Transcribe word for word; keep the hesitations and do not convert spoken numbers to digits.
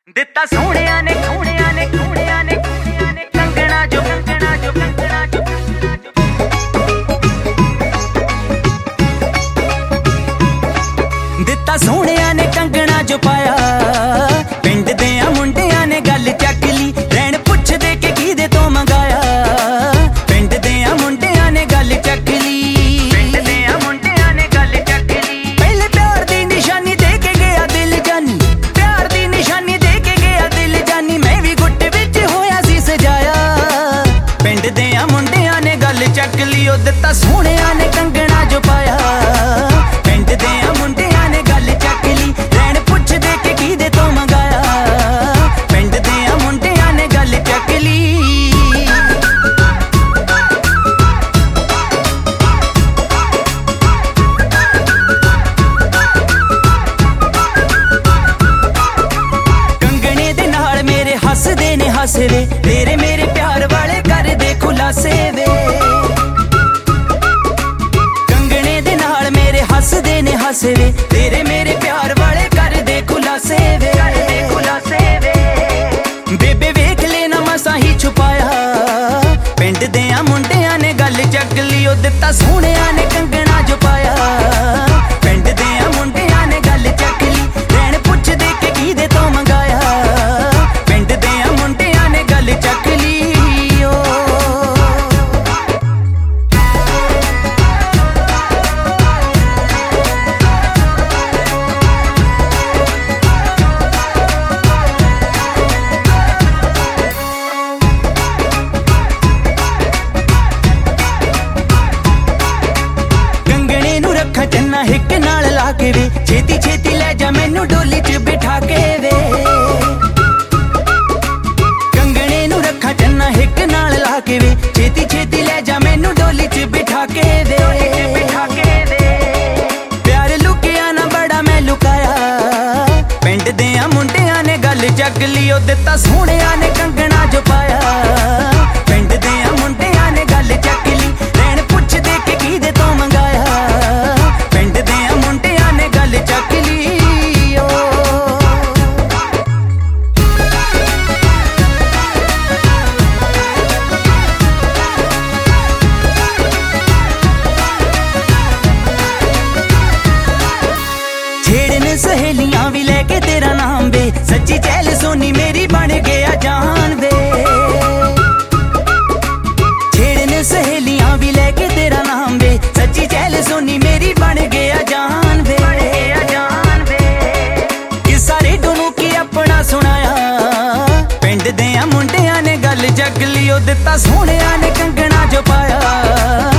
दिता सोहणिया ने सोहणिया ने सोहणिया ने ने कंगना जो कंगना जो कंगना जो दिता सोहणिया ने कंगना जो पाया पिंड दियां मुंडियां ने गल चक ली रैन पुछ दे के कीदे तो मंगाया पिंड दियां मुंडियां ने गल चक ली पिंड दियां मुंडियां ने गल चक ली पहले प्यार दी निशानी दे के गया दिल जानी प्यार दी निशानी दे के गया दिल जानी मैं भी गुट विच होया सी सजाया पिंड दियां मुंडियां ने गल चक ली ओ दिता सोहणिया ने कंगना जो पाया पिंड दियां मुंडियां ने गल चक ली रैन पुछ दे के कीदे तो मंगाया पिंड दियां मुंडियां ने गल चक ली कंगने दे नाल मेरे हसदे ने हसरे तेरे मेरे प्यार वाले कर दे खुलासे वे कंगने दे नाल मेरे हसदे ने हसरे तेरे मेरे प्यार वाले कर दे खुलासे वे खुलासे वे बेबे वेख लेना मसा ही छुपाया पिंड दियां मुंडियां ने गल चक ली ओ दिता सोहणिया ने कंगना जो पाया पिंड दियां मुंडियां ने गल चक ली रैन पुछ दे के कीदे तो मंगाया पिंड दियां मुंडियां ने गल चक ली ओ चन्ना हिक नाल ला के वे छेती छेती ले जा मैनू डोली च बिठा के वे कंगने नू रखा चन्ना हिक नाल ला के वे छेती छेती ले जा मैनू डोली च बिठा के वे बिठा के वे प्यार लुकिया ना बड़ा मैं लुकाया पिंड दियां मुंडियां ने गल चक ली ओ दिता सोहणिया ने कंगना जो पाया पिंड दियां मुंडियां ने गल चक ली रैन पुछ दे के कीदे तो मंगाया पिंड दियां मुंडियां ने गल चक ली ओ छेड़न सहेलियां भी लेके तेरा नाम वे सच्ची चैल सोनी मेरी बन गया जान वे छेड़न सहेलियां भी लेके तेरा नाम वे सच्ची चैल सोनी मेरी बन गया जान वे जान वे किस्सा रेडो नू की अपना सुनाया पिंड दियां मुंडियां ने गल चक ली ओ दिता सोहणिया ने कंगना जो पाया